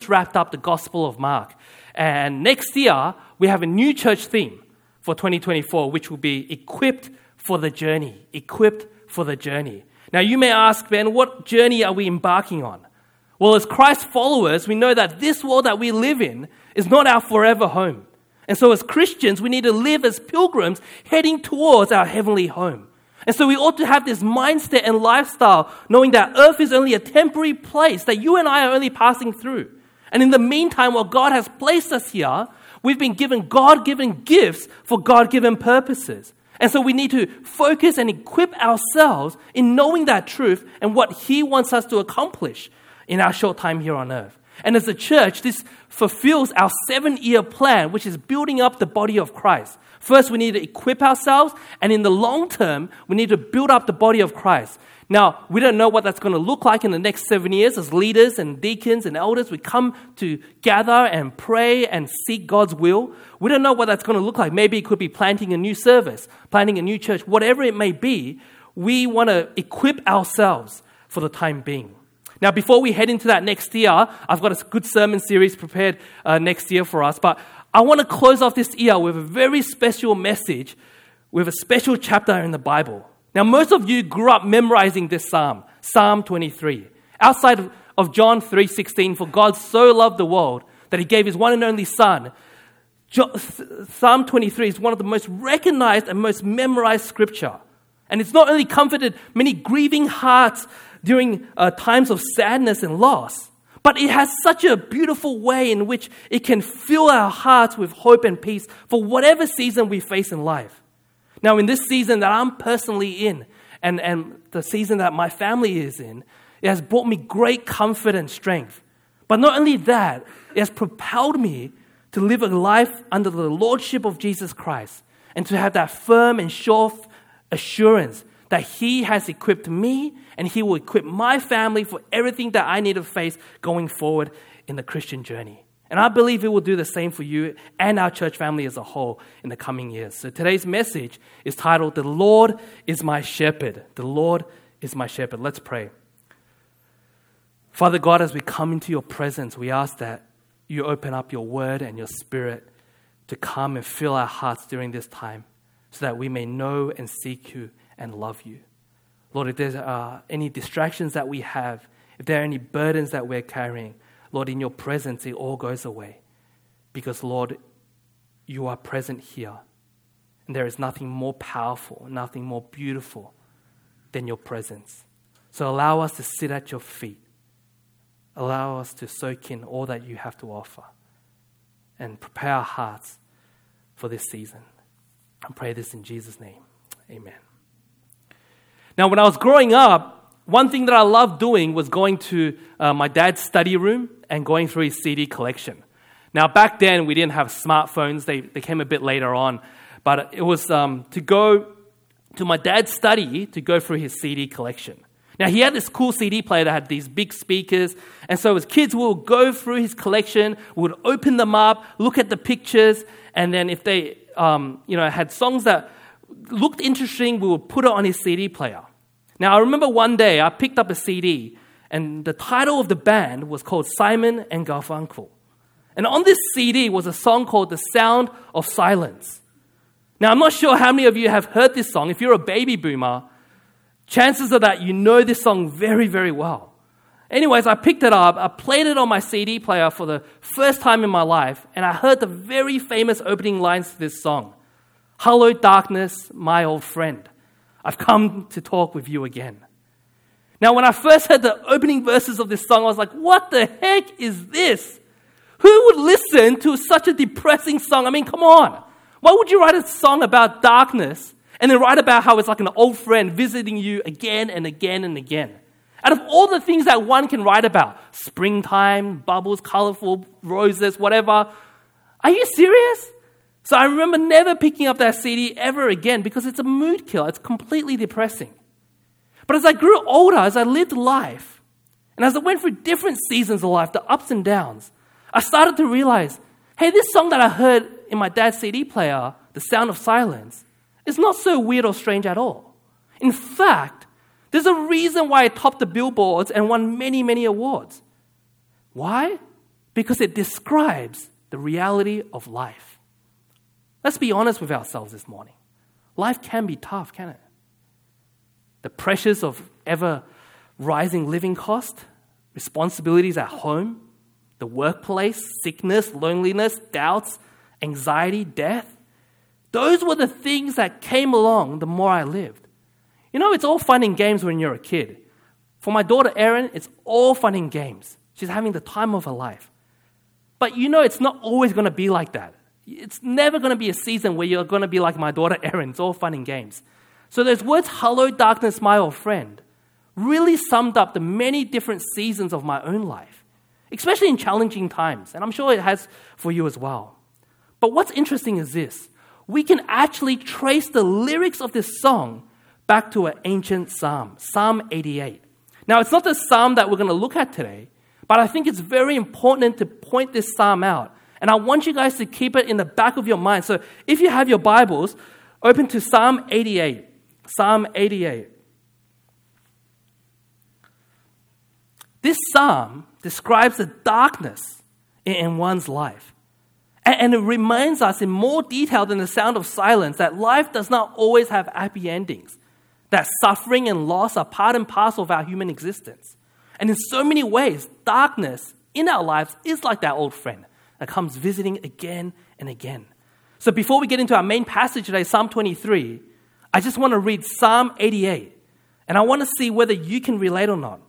wrapped up the Gospel of Mark. And next year, we have a new church theme for 2024, which will be Equipped for the Journey. Equipped for the Journey. Now, you may ask, Ben, what journey are we embarking on? Well, as Christ followers, we know that this world that we live in is not our forever home. And so as Christians, we need to live as pilgrims heading towards our heavenly home. And so we ought to have this mindset and lifestyle, knowing that earth is only a temporary place that you and I are only passing through. And in the meantime, while God has placed us here, we've been given God-given gifts for God-given purposes. And so we need to focus and equip ourselves in knowing that truth and what He wants us to accomplish in our short time here on earth. And as a church, this fulfills our 7-year plan, which is building up the body of Christ. First, we need to equip ourselves, and in the long term, we need to build up the body of Christ. Now, we don't know what that's going to look like in the next 7 years. As leaders and deacons and elders, we come to gather and pray and seek God's will. We don't know what that's going to look like. Maybe it could be planting a new service, planting a new church, whatever it may be. We want to equip ourselves for the time being. Now, before we head into that next year, I've got a good sermon series prepared next year for us, but I want to close off this year with a very special message, with a special chapter in the Bible. Now, most of you grew up memorizing this psalm, Psalm 23. Outside of John 3:16, for God so loved the world that He gave His one and only Son. Psalm 23 is one of the most recognized and most memorized scripture. And it's not only comforted many grieving hearts during times of sadness and loss, but it has such a beautiful way in which it can fill our hearts with hope and peace for whatever season we face in life. Now, in this season that I'm personally in, and the season that my family is in, it has brought me great comfort and strength. But not only that, it has propelled me to live a life under the lordship of Jesus Christ and to have that firm and sure assurance that He has equipped me and He will equip my family for everything that I need to face going forward in the Christian journey. And I believe it will do the same for you and our church family as a whole in the coming years. So today's message is titled, The Lord is My Shepherd. The Lord is my shepherd. Let's pray. Father God, as we come into your presence, we ask that you open up your word and your spirit to come and fill our hearts during this time so that we may know and seek you and love you. Lord, if there are any distractions that we have, if there are any burdens that we're carrying, Lord, in your presence, it all goes away. Because, Lord, you are present here. And there is nothing more powerful, nothing more beautiful than your presence. So allow us to sit at your feet. Allow us to soak in all that you have to offer. And prepare our hearts for this season. I pray this in Jesus' name. Amen. Now, when I was growing up, one thing that I loved doing was going to my dad's study room and going through his CD collection. Now, back then, we didn't have smartphones. They came a bit later on. But it was to go to my dad's study to go through his CD collection. Now, he had this cool CD player that had these big speakers. And so as kids, we would go through his collection, we would open them up, look at the pictures, and then if they had songs that looked interesting, we would put it on his CD player. Now, I remember one day I picked up a CD, and the title of the band was called Simon and Garfunkel. And on this CD was a song called The Sound of Silence. Now, I'm not sure how many of you have heard this song. If you're a baby boomer, chances are that you know this song very, very well. Anyways, I picked it up, I played it on my CD player for the first time in my life, and I heard the very famous opening lines to this song. Hello, darkness, my old friend. I've come to talk with you again. Now, when I first heard the opening verses of this song, I was like, what the heck is this? Who would listen to such a depressing song? I mean, come on. Why would you write a song about darkness and then write about how it's like an old friend visiting you again and again and again? Out of all the things that one can write about, springtime, bubbles, colorful roses, whatever, are you serious? So I remember never picking up that CD ever again because it's a mood killer. It's completely depressing. But as I grew older, as I lived life, and as I went through different seasons of life, the ups and downs, I started to realize, hey, this song that I heard in my dad's CD player, The Sound of Silence, is not so weird or strange at all. In fact, there's a reason why it topped the billboards and won many, many awards. Why? because it describes the reality of life. Let's be honest with ourselves this morning. Life can be tough, can't it? The pressures of ever rising living cost, responsibilities at home, the workplace, sickness, loneliness, doubts, anxiety, death. Those were the things that came along the more I lived. It's all fun and games when you're a kid. For my daughter Erin, it's all fun and games. She's having the time of her life. But it's not always going to be like that. It's never going to be a season where you're going to be like my daughter Erin. It's all fun and games. So those words, hello, darkness, my old friend, really summed up the many different seasons of my own life, especially in challenging times. And I'm sure it has for you as well. But what's interesting is this. We can actually trace the lyrics of this song back to an ancient psalm, Psalm 88. Now, it's not the psalm that we're going to look at today, but I think it's very important to point this psalm out. And I want you guys to keep it in the back of your mind. So if you have your Bibles, open to Psalm 88. Psalm 88. This psalm describes the darkness in one's life. And it reminds us in more detail than the sound of silence that life does not always have happy endings, that suffering and loss are part and parcel of our human existence. And in so many ways, darkness in our lives is like that old friend that comes visiting again and again. So before we get into our main passage today, Psalm 23, I just want to read Psalm 88, and I want to see whether you can relate or not.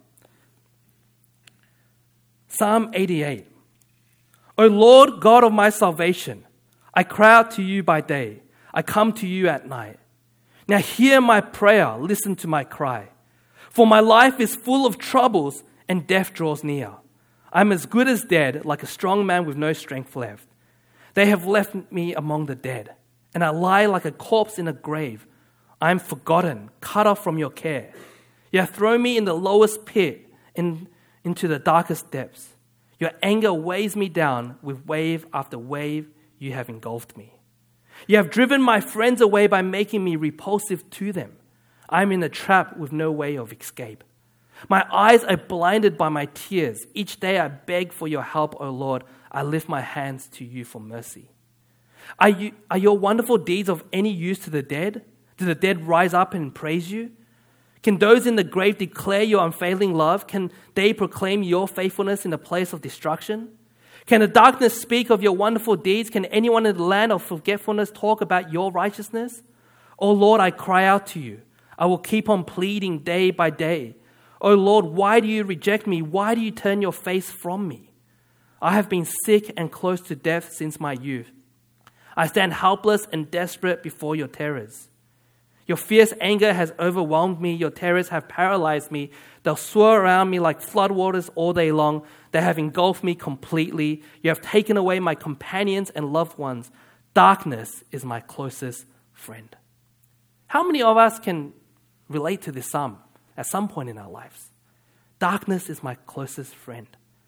Psalm 88. O Lord God of my salvation, I cry out to you by day. I come to you at night. Now hear my prayer, listen to my cry. For my life is full of troubles and death draws near. I am as good as dead, like a strong man with no strength left. They have left me among the dead, and I lie like a corpse in a grave. I am forgotten, cut off from your care. You have thrown me in the lowest pit, into the darkest depths. Your anger weighs me down with wave after wave. You have engulfed me. You have driven my friends away by making me repulsive to them. I am in a trap with no way of escape. My eyes are blinded by my tears. Each day I beg for your help, O Lord. I lift my hands to you for mercy. Are your wonderful deeds of any use to the dead? Do the dead rise up and praise you? Can those in the grave declare your unfailing love? Can they proclaim your faithfulness in the place of destruction? Can the darkness speak of your wonderful deeds? Can anyone in the land of forgetfulness talk about your righteousness? O Lord, I cry out to you. I will keep on pleading day by day. O Lord, why do you reject me? Why do you turn your face from me? I have been sick and close to death since my youth. I stand helpless and desperate before your terrors. Your fierce anger has overwhelmed me. Your terrors have paralyzed me. They'll swirl around me like floodwaters all day long. They have engulfed me completely. You have taken away my companions and loved ones. Darkness is my closest friend. How many of us can relate to this psalm at some point in our lives? Darkness is my closest friend.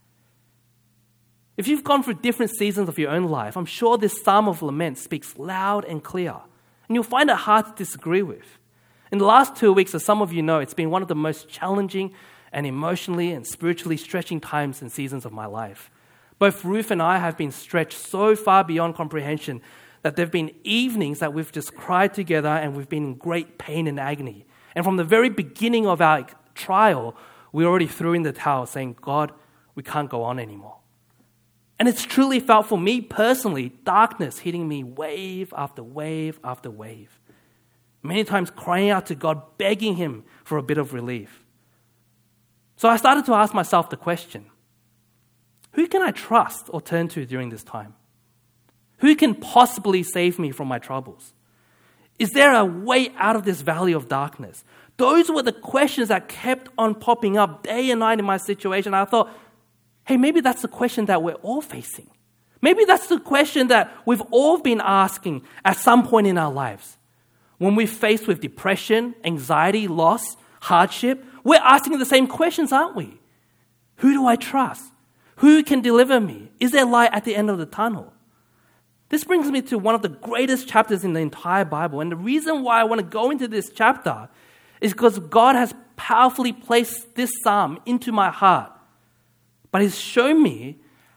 If you've gone through different seasons of your own life, I'm sure this psalm of lament speaks loud and clear. And you'll find it hard to disagree with. In the last 2 weeks, as some of you know, it's been one of the most challenging and emotionally and spiritually stretching times and seasons of my life. Both Ruth and I have been stretched so far beyond comprehension that there have been evenings that we've just cried together and we've been in great pain and agony. And from the very beginning of our trial, we already threw in the towel saying, God, we can't go on anymore. And it's truly felt for me personally, darkness hitting me wave after wave after wave. Many times crying out to God, begging him for a bit of relief. So I started to ask myself the question, who can I trust or turn to during this time? Who can possibly save me from my troubles? Is there a way out of this valley of darkness? Those were the questions that kept on popping up day and night in my situation. I thought, hey, maybe that's the question that we're all facing. Maybe that's the question that we've all been asking at some point in our lives. When we're faced with depression, anxiety, loss, hardship, we're asking the same questions, aren't we? Who do I trust? Who can deliver me? Is there light at the end of the tunnel? This brings me to one of the greatest chapters in the entire Bible. And the reason why I want to go into this chapter is because God has powerfully placed this psalm into my heart. But he's shown me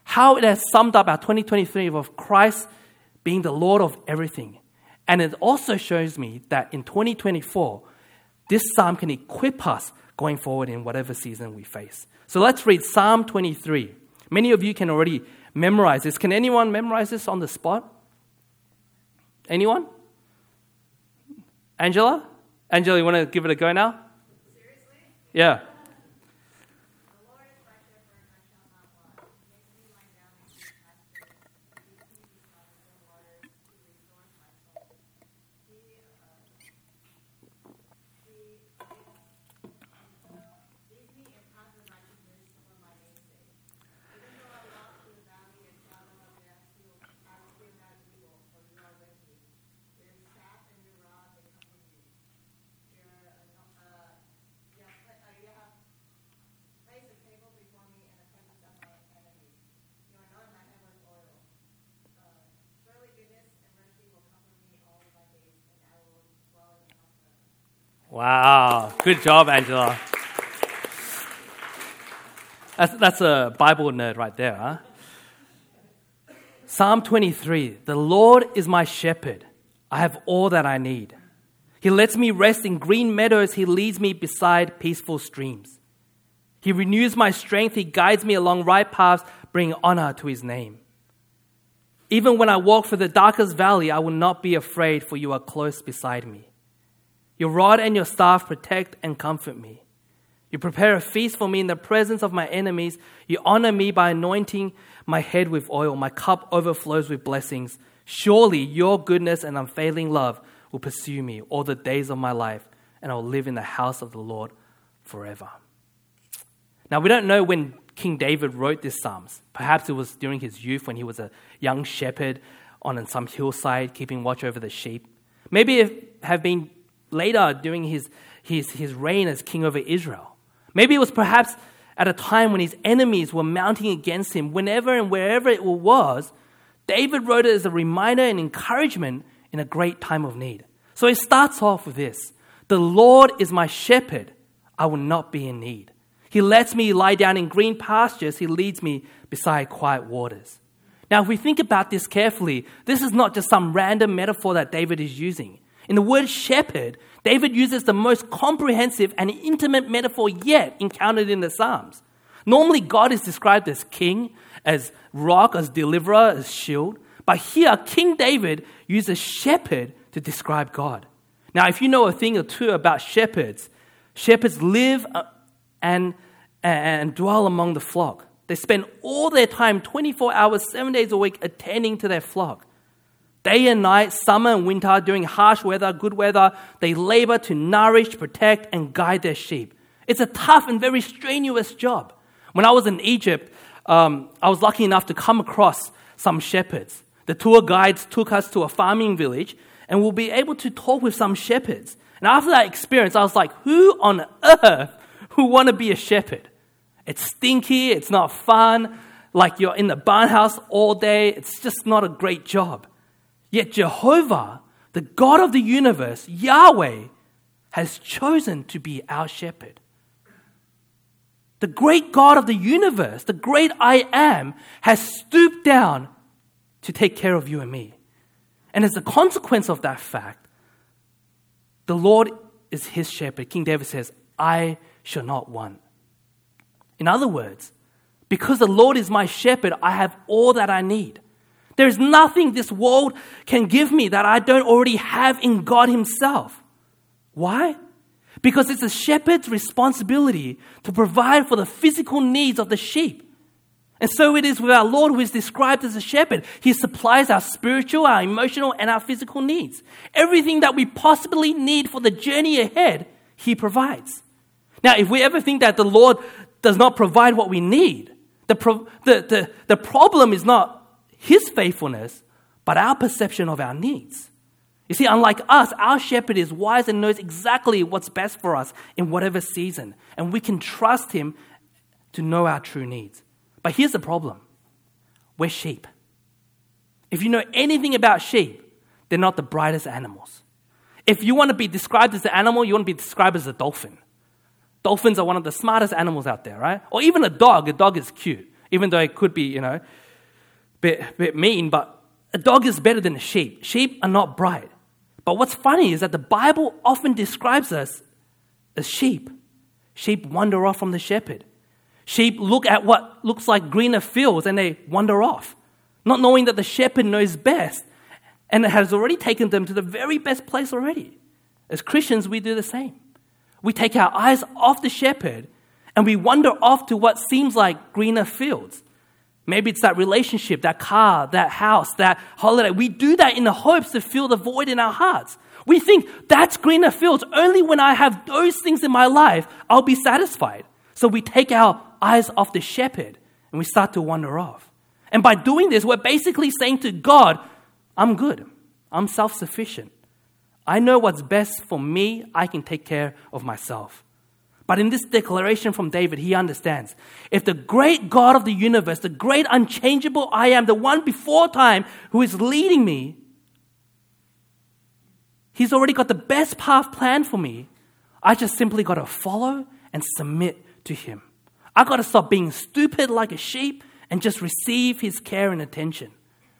how it has summed up our 2023 of Christ being the Lord of everything. And it also shows me that in 2024, this psalm can equip us going forward in whatever season we face. So let's read Psalm 23. Many of you can already memorize this. Can anyone memorize this on the spot? Anyone? Angela? Angela, you want to give it a go now? Seriously? Yeah. The Lord is my shepherd, I shall not want. He makes me lie down in green pastures. He leads me beside still waters. He restores my soul. He leads me in paths of righteousness for my name's sake. Even though I walk through the valley and shadow of death, I will fear no evil, for you are with me. Your staff and your rod, they comfort me. You have placed a table before me in the presence of my enemies. You anoint my head with oil. Surely goodness and mercy will comfort me all of my days, and I will dwell in the house of God. Wow. Good job, Angela. That's a Bible nerd right there, huh? Psalm 23. The Lord is my shepherd. I have all that I need. He lets me rest in green meadows. He leads me beside peaceful streams. He renews my strength. He guides me along right paths, bringing honor to his name. Even when I walk through the darkest valley, I will not be afraid, for you are close beside me. Your rod and your staff protect and comfort me. You prepare a feast for me in the presence of my enemies. You honor me by anointing my head with oil. My cup overflows with blessings. Surely your goodness and unfailing love will pursue me all the days of my life, and I will live in the house of the Lord forever. Now, we don't know when King David wrote these psalms. Perhaps it was during his youth when he was a young shepherd on some hillside keeping watch over the sheep. Maybe it have been later during his reign as king over Israel. Maybe it was perhaps at a time when his enemies were mounting against him. Whenever and wherever it was, David wrote it as a reminder and encouragement in a great time of need. So it starts off with this: the Lord is my shepherd, I will not be in need. He lets me lie down in green pastures. He leads me beside quiet waters. Now, if we think about this carefully, this is not just some random metaphor that David is using. In the word shepherd, David uses the most comprehensive and intimate metaphor yet encountered in the Psalms. Normally, God is described as king, as rock, as deliverer, as shield. But here, King David uses shepherd to describe God. Now, if you know a thing or two about shepherds, shepherds live and dwell among the flock. They spend all their time, 24 hours, 7 days a week, attending to their flock. Day and night, summer and winter, during harsh weather, good weather, they labor to nourish, protect, and guide their sheep. It's a tough and very strenuous job. When I was in Egypt, I was lucky enough to come across some shepherds. The tour guides took us to a farming village, and we'll be able to talk with some shepherds. And after that experience, I was like, who on earth would want to be a shepherd? It's stinky, it's not fun, like you're in the barn house all day. It's just not a great job. Yet Jehovah, the God of the universe, Yahweh, has chosen to be our shepherd. The great God of the universe, the great I Am, has stooped down to take care of you and me. And as a consequence of that fact, the Lord is his shepherd. King David says, I shall not want. In other words, because the Lord is my shepherd, I have all that I need. There is nothing this world can give me that I don't already have in God himself. Why? Because it's a shepherd's responsibility to provide for the physical needs of the sheep. And so it is with our Lord, who is described as a shepherd. He supplies our spiritual, our emotional, and our physical needs. Everything that we possibly need for the journey ahead, he provides. Now, if we ever think that the Lord does not provide what we need, the problem is not his faithfulness, but our perception of our needs. You see, unlike us, our shepherd is wise and knows exactly what's best for us in whatever season, and we can trust him to know our true needs. But here's the problem. We're sheep. If you know anything about sheep, they're not the brightest animals. If you want to be described as an animal, you want to be described as a dolphin. Dolphins are one of the smartest animals out there, right? Or even a dog. A dog is cute. Even though it could be, bit mean, but a dog is better than a sheep. Sheep are not bright. But what's funny is that the Bible often describes us as sheep. Sheep wander off from the shepherd. Sheep look at what looks like greener fields and they wander off, not knowing that the shepherd knows best and has already taken them to the very best place already. As Christians, we do the same. We take our eyes off the shepherd and we wander off to what seems like greener fields. Maybe it's that relationship, that car, that house, that holiday. We do that in the hopes to fill the void in our hearts. We think that's greener fields. Only when I have those things in my life, I'll be satisfied. So we take our eyes off the shepherd and we start to wander off. And by doing this, we're basically saying to God, I'm good. I'm self-sufficient. I know what's best for me. I can take care of myself. But in this declaration from David, he understands, if the great God of the universe, the great unchangeable I am, the one before time who is leading me, he's already got the best path planned for me. I just simply got to follow and submit to him. I got to stop being stupid like a sheep and just receive his care and attention.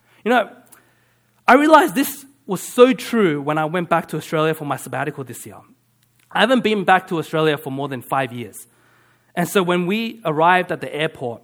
I realized this was so true when I went back to Australia for my sabbatical this year. I haven't been back to Australia for more than 5 years. And so when we arrived at the airport,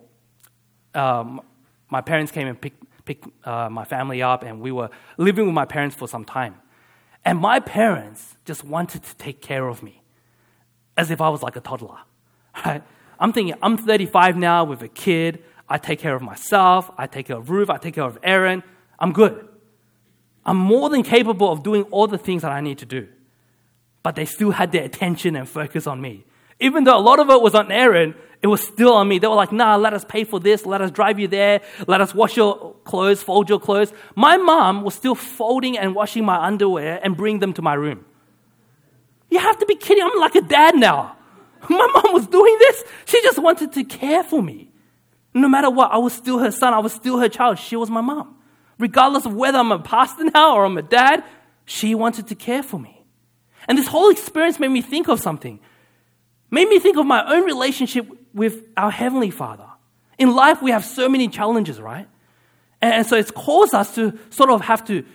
my parents came and picked my family up, and we were living with my parents for some time. And my parents just wanted to take care of me as if I was like a toddler. Right? I'm thinking, I'm 35 now with a kid. I take care of myself. I take care of Ruth. I take care of Aaron. I'm good. I'm more than capable of doing all the things that I need to do. But they still had their attention and focus on me. Even though a lot of it was on Aaron, it was still on me. They were like, nah, let us pay for this. Let us drive you there. Let us wash your clothes, fold your clothes. My mom was still folding and washing my underwear and bringing them to my room. You have to be kidding. I'm like a dad now. My mom was doing this. She just wanted to care for me. No matter what, I was still her son. I was still her child. She was my mom. Regardless of whether I'm a pastor now or I'm a dad, she wanted to care for me. And this whole experience made me think of something. Made me think of my own relationship with our Heavenly Father. In life, we have so many challenges, right? And so it's caused us to sort of have to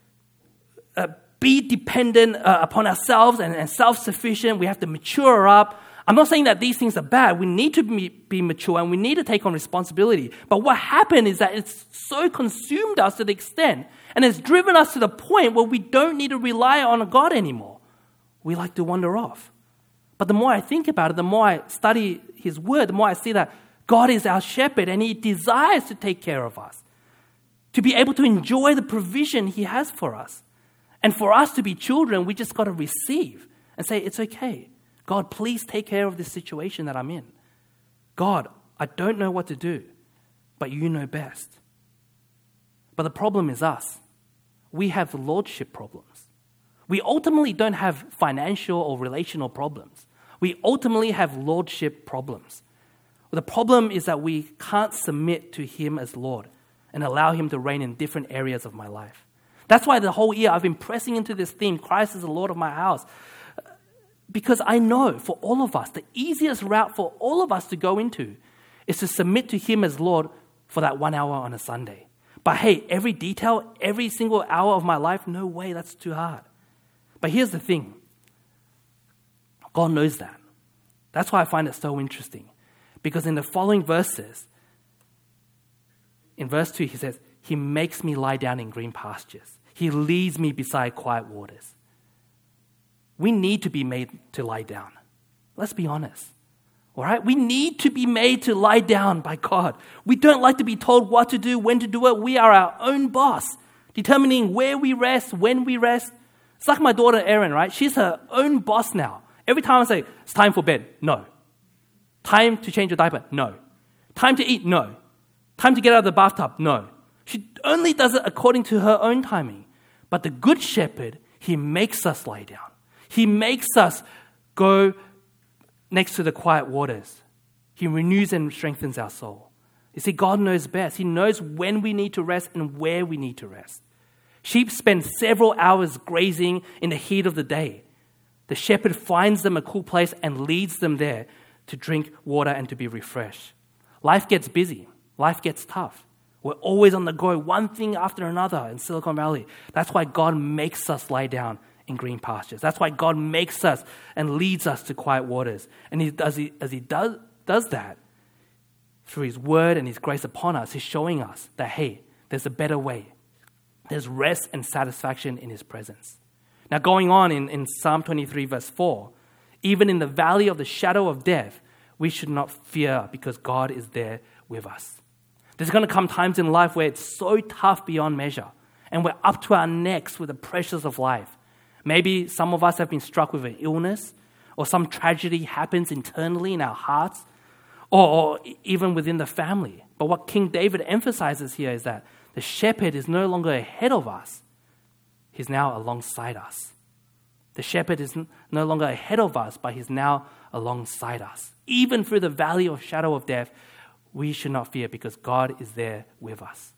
be dependent upon ourselves and self-sufficient. We have to mature up. I'm not saying that these things are bad. We need to be mature and we need to take on responsibility. But what happened is that it's so consumed us to the extent and it's driven us to the point where we don't need to rely on God anymore. We like to wander off. But the more I think about it, the more I study His Word, the more I see that God is our shepherd and He desires to take care of us, to be able to enjoy the provision He has for us. And for us to be children, we just got to receive and say, it's okay. God, please take care of this situation that I'm in. God, I don't know what to do, but you know best. But the problem is us. We have lordship problems. We ultimately don't have financial or relational problems. We ultimately have lordship problems. The problem is that we can't submit to Him as Lord and allow Him to reign in different areas of my life. That's why the whole year I've been pressing into this theme, Christ is the Lord of my house. Because I know for all of us, the easiest route for all of us to go into is to submit to Him as Lord for that 1 hour on a Sunday. But hey, every detail, every single hour of my life, no way, that's too hard. But here's the thing. God knows that. That's why I find it so interesting. Because in the following verses, in verse 2, He says, He makes me lie down in green pastures. He leads me beside quiet waters. We need to be made to lie down. Let's be honest. All right? We need to be made to lie down by God. We don't like to be told what to do, when to do it. We are our own boss, determining where we rest, when we rest. It's like my daughter Erin, right? She's her own boss now. Every time I say, it's time for bed, no. Time to change your diaper, no. Time to eat, no. Time to get out of the bathtub, no. She only does it according to her own timing. But the Good Shepherd, He makes us lie down. He makes us go next to the quiet waters. He renews and strengthens our soul. You see, God knows best. He knows when we need to rest and where we need to rest. Sheep spend several hours grazing in the heat of the day. The shepherd finds them a cool place and leads them there to drink water and to be refreshed. Life gets busy. Life gets tough. We're always on the go, one thing after another in Silicon Valley. That's why God makes us lie down in green pastures. That's why God makes us and leads us to quiet waters. And as he does that, through His word and His grace upon us, He's showing us that, hey, there's a better way. There's rest and satisfaction in His presence. Now, going on in Psalm 23, verse 4, even in the valley of the shadow of death, we should not fear because God is there with us. There's going to come times in life where it's so tough beyond measure, and we're up to our necks with the pressures of life. Maybe some of us have been struck with an illness, or some tragedy happens internally in our hearts, or even within the family. But what King David emphasizes here is that the shepherd is no longer ahead of us. He's now alongside us. The shepherd is no longer ahead of us, but He's now alongside us. Even through the valley of shadow of death, we should not fear because God is there with us.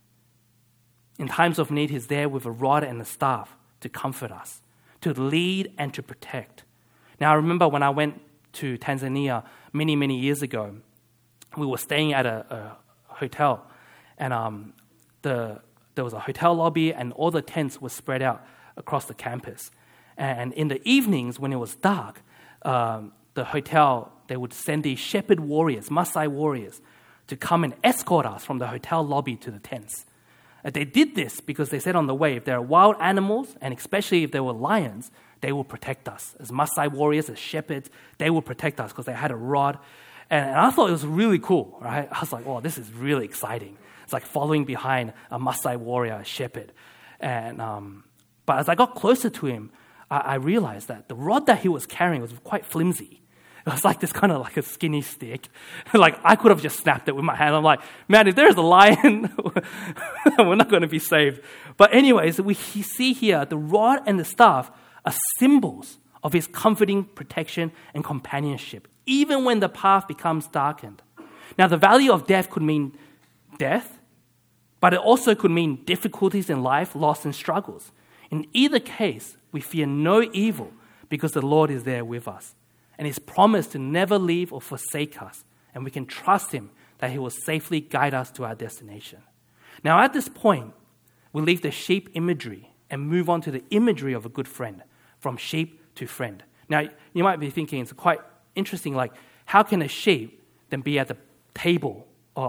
In times of need, He's there with a rod and a staff to comfort us, to lead and to protect. Now, I remember when I went to Tanzania many, many years ago, we were staying at a hotel, and there was a hotel lobby, and all the tents were spread out across the campus. And in the evenings, when it was dark, the hotel, they would send these shepherd warriors, Maasai warriors, to come and escort us from the hotel lobby to the tents. And they did this because they said on the way, if there are wild animals, and especially if there were lions, they will protect us. As Maasai warriors, as shepherds, they will protect us because they had a rod. And I thought it was really cool, right? I was like, oh, this is really exciting. It's like following behind a Maasai warrior, a shepherd. And but as I got closer to him, I realized that the rod that he was carrying was quite flimsy. It was like this kind of like a skinny stick. Like I could have just snapped it with my hand. I'm like, man, if there's a lion, we're not going to be saved. But anyways, we see here the rod and the staff are symbols of His comforting protection and companionship, even when the path becomes darkened. Now, the valley of death could mean death, but it also could mean difficulties in life, loss, and struggles. In either case, we fear no evil because the Lord is there with us. And He's promised to never leave or forsake us. And we can trust Him that He will safely guide us to our destination. Now, at this point, we leave the sheep imagery and move on to the imagery of a good friend, from sheep to friend. Now, you might be thinking it's quite interesting, like, how can a sheep then be at the table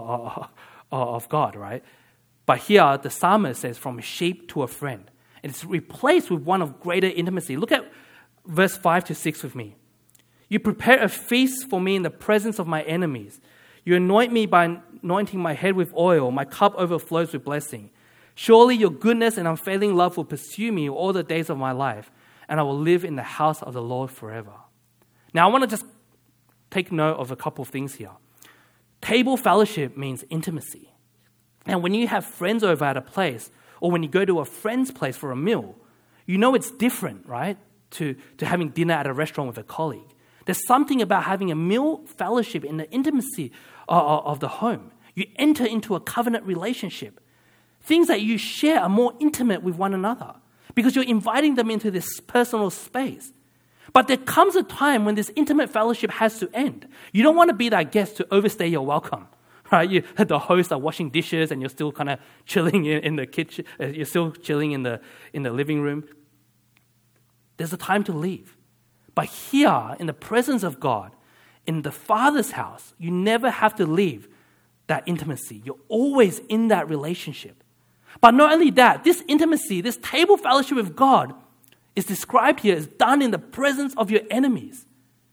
of God, right? But here, the psalmist says, from a sheep to a friend. And it's replaced with one of greater intimacy. Look at verse 5 to 6 with me. You prepare a feast for me in the presence of my enemies. You anoint me by anointing my head with oil. My cup overflows with blessing. Surely your goodness and unfailing love will pursue me all the days of my life, and I will live in the house of the Lord forever. Now, I want to just take note of a couple of things here. Table fellowship means intimacy. And when you have friends over at a place, or when you go to a friend's place for a meal, you know it's different, right, to having dinner at a restaurant with a colleague. There's something about having a meal fellowship in the intimacy of the home. You enter into a covenant relationship. Things that you share are more intimate with one another because you're inviting them into this personal space. But there comes a time when this intimate fellowship has to end. You don't want to be that guest to overstay your welcome. Right? The hosts are washing dishes and you're still kind of chilling in the kitchen. You're still chilling in the living room. There's a time to leave. But here, in the presence of God, in the Father's house, you never have to leave that intimacy. You're always in that relationship. But not only that, this intimacy, this table fellowship with God is described here as done in the presence of your enemies.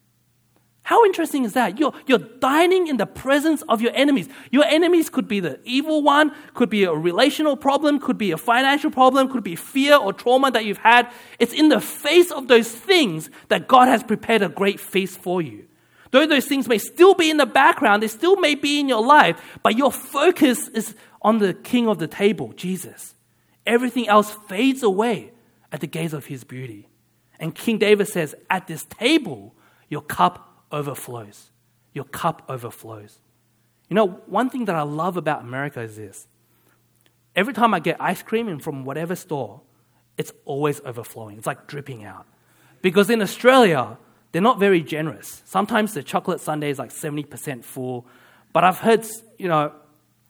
How interesting is that? You're dining in the presence of your enemies. Your enemies could be the evil one, could be a relational problem, could be a financial problem, could be fear or trauma that you've had. It's in the face of those things that God has prepared a great feast for you. Though those things may still be in the background, they still may be in your life, but your focus is on the king of the table, Jesus. Everything else fades away at the gaze of His beauty. And King David says, at this table, your cup overflows. Your cup overflows. You know, one thing that I love about America is this. Every time I get ice cream in from whatever store, it's always overflowing. It's like dripping out. Because in Australia, they're not very generous. Sometimes the chocolate sundae is like 70% full. But I've heard,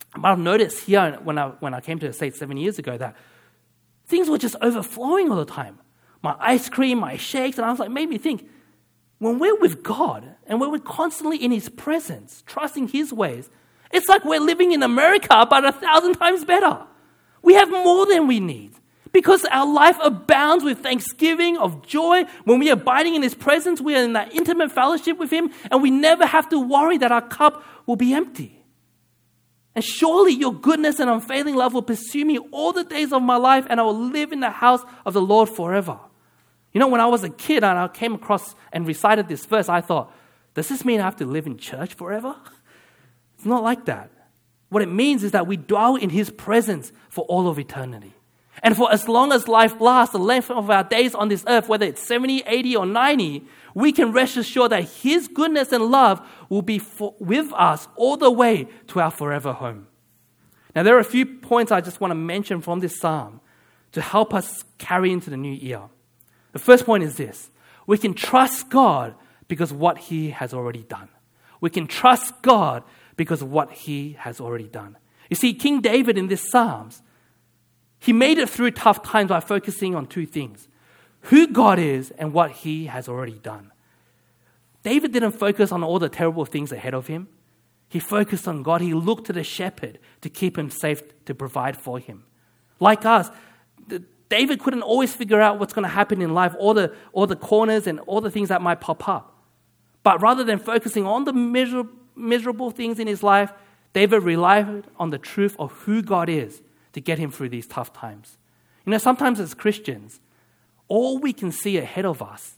But I've noticed here when I came to the States 7 years ago that things were just overflowing all the time. My ice cream, my shakes, and I was like, made me think, when we're with God and when we're constantly in His presence, trusting His ways, it's like we're living in America, but 1,000 times better. We have more than we need because our life abounds with thanksgiving, of joy. When we are abiding in His presence, we are in that intimate fellowship with Him, and we never have to worry that our cup will be empty. And surely your goodness and unfailing love will pursue me all the days of my life, and I will live in the house of the Lord forever. You know, when I was a kid and I came across and recited this verse, I thought, does this mean I have to live in church forever? It's not like that. What it means is that we dwell in His presence for all of eternity. And for as long as life lasts, the length of our days on this earth, whether it's 70, 80, or 90, we can rest assured that His goodness and love will be with us all the way to our forever home. Now, there are a few points I just want to mention from this psalm to help us carry into the new year. The first point is this: we can trust God because of what He has already done. We can trust God because of what He has already done. You see, King David in this Psalms, he made it through tough times by focusing on two things: who God is and what He has already done. David didn't focus on all the terrible things ahead of him. He focused on God. He looked to the shepherd to keep him safe, to provide for him. Like us, David couldn't always figure out what's going to happen in life, all the corners and all the things that might pop up. But rather than focusing on the miserable things in his life, David relied on the truth of who God is to get him through these tough times. You know, sometimes as Christians, all we can see ahead of us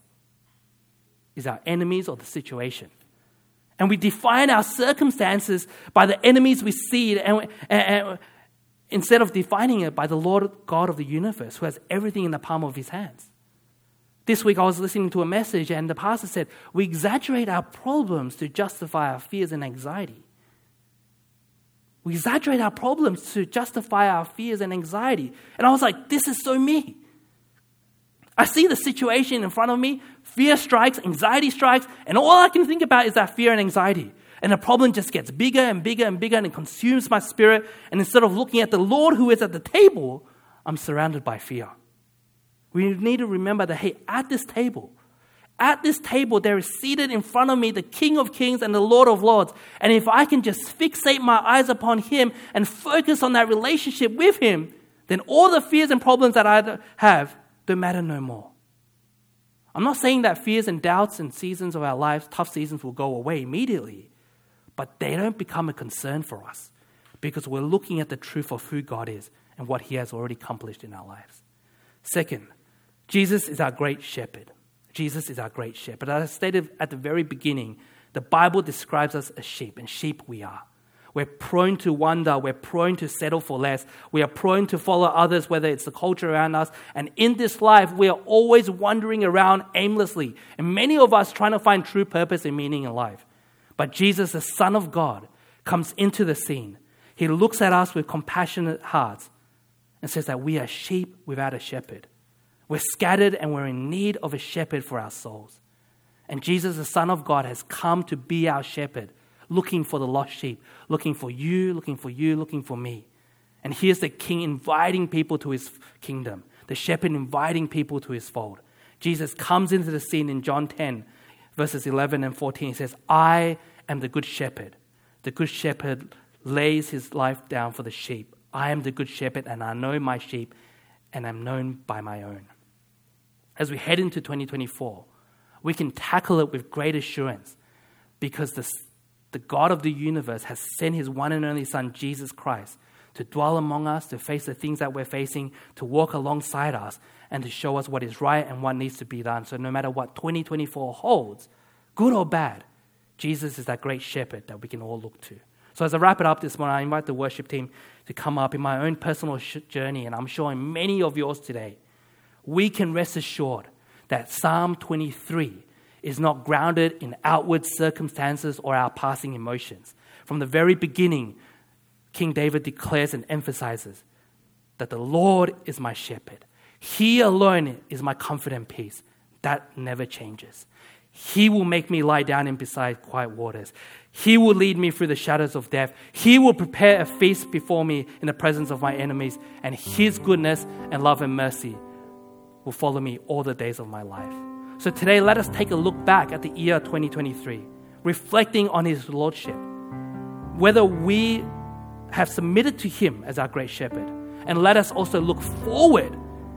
is our enemies or the situation. And we define our circumstances by the enemies we see, and instead of defining it by the Lord God of the universe, who has everything in the palm of His hands. This week I was listening to a message, and the pastor said, we exaggerate our problems to justify our fears and anxiety. We exaggerate our problems to justify our fears and anxiety. And I was like, this is so me. I see the situation in front of me, fear strikes, anxiety strikes, and all I can think about is that fear and anxiety. And the problem just gets bigger and bigger and bigger, and it consumes my spirit. And instead of looking at the Lord who is at the table, I'm surrounded by fear. We need to remember that, hey, at this table, there is seated in front of me the King of Kings and the Lord of Lords. And if I can just fixate my eyes upon Him and focus on that relationship with Him, then all the fears and problems that I have don't matter no more. I'm not saying that fears and doubts and seasons of our lives, tough seasons, will go away immediately, but they don't become a concern for us because we're looking at the truth of who God is and what He has already accomplished in our lives. Second, Jesus is our great shepherd. Jesus is our great shepherd. As I stated at the very beginning, the Bible describes us as sheep, and sheep we are. We're prone to wander. We're prone to settle for less. We are prone to follow others, whether it's the culture around us. And in this life, we are always wandering around aimlessly. And many of us trying to find true purpose and meaning in life. But Jesus, the Son of God, comes into the scene. He looks at us with compassionate hearts and says that we are sheep without a shepherd. We're scattered and we're in need of a shepherd for our souls. And Jesus, the Son of God, has come to be our shepherd, looking for the lost sheep, looking for you, looking for you, looking for me. And here's the King inviting people to His kingdom, the shepherd inviting people to His fold. Jesus comes into the scene in John 10, verses 11 and 14. He says, I am the good shepherd. The good shepherd lays his life down for the sheep. I am the good shepherd, and I know my sheep, and I'm known by my own. As we head into 2024, we can tackle it with great assurance because the God of the universe has sent His one and only Son, Jesus Christ, to dwell among us, to face the things that we're facing, to walk alongside us, and to show us what is right and what needs to be done. So no matter what 2024 holds, good or bad, Jesus is that great shepherd that we can all look to. So as I wrap it up this morning, I invite the worship team to come up. In my own personal journey, and I'm sure in many of yours today, we can rest assured that Psalm 23 is not grounded in outward circumstances or our passing emotions. From the very beginning, King David declares and emphasizes that the Lord is my shepherd. He alone is my comfort and peace. That never changes. He will make me lie down in beside quiet waters. He will lead me through the shadows of death. He will prepare a feast before me in the presence of my enemies, and His goodness and love and mercy will follow me all the days of my life. So today, let us take a look back at the year 2023, reflecting on His Lordship, whether we have submitted to Him as our great shepherd. And let us also look forward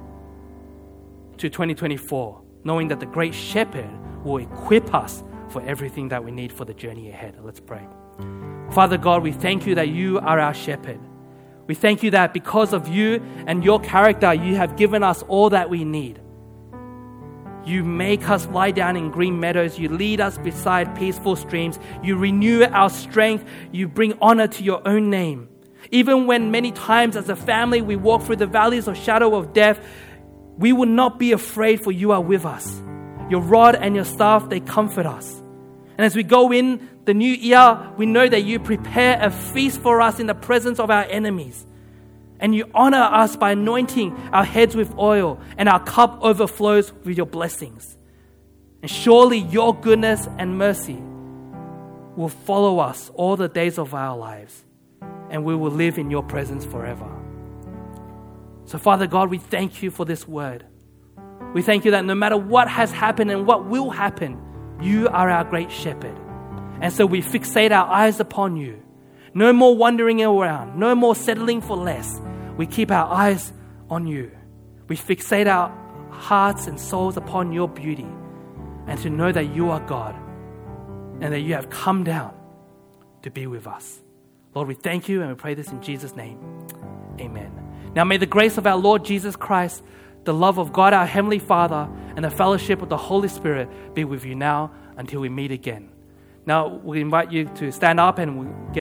to 2024, knowing that the great shepherd will equip us for everything that we need for the journey ahead. Let's pray. Father God, we thank you that you are our shepherd. We thank you that because of you and your character, you have given us all that we need. You make us lie down in green meadows. You lead us beside peaceful streams. You renew our strength. You bring honor to your own name. Even when many times as a family we walk through the valleys of shadow of death, we will not be afraid, for you are with us. Your rod and your staff, they comfort us. And as we go in the new year, we know that you prepare a feast for us in the presence of our enemies. And you honor us by anointing our heads with oil, and our cup overflows with your blessings. And surely your goodness and mercy will follow us all the days of our lives, and we will live in your presence forever. So Father God, we thank you for this word. We thank you that no matter what has happened and what will happen, you are our great shepherd. And so we fixate our eyes upon you. No more wandering around. No more settling for less. We keep our eyes on you. We fixate our hearts and souls upon your beauty, and to know that you are God and that you have come down to be with us. Lord, we thank you and we pray this in Jesus' name. Amen. Now may the grace of our Lord Jesus Christ, the love of God our Heavenly Father, and the fellowship of the Holy Spirit be with you now until we meet again. Now we invite you to stand up and we get